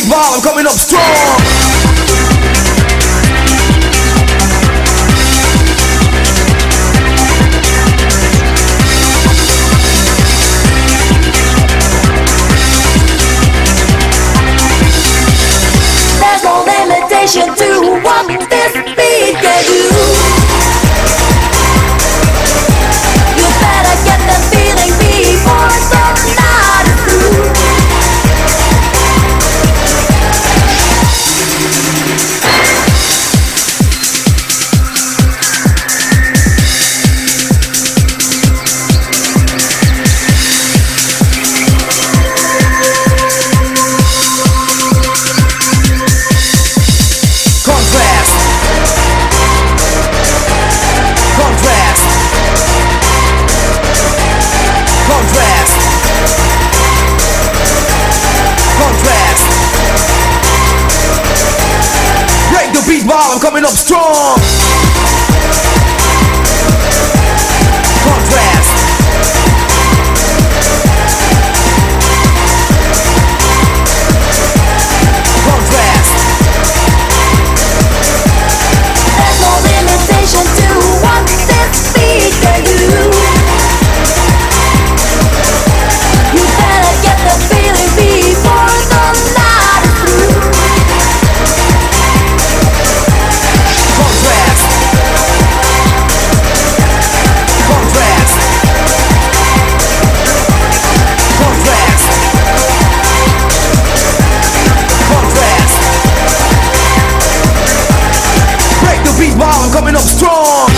while I'm coming up strong. There's no limitation to what this beat can do. You better get the feeling before the night is through. While I'm coming up strong. Contrast. Contrast. There's no limitation to what this beat can do. You better get the feeling before the night is through. Contrast. Contrast. Contrast. Contrast. Break the beat while I'm coming up strong.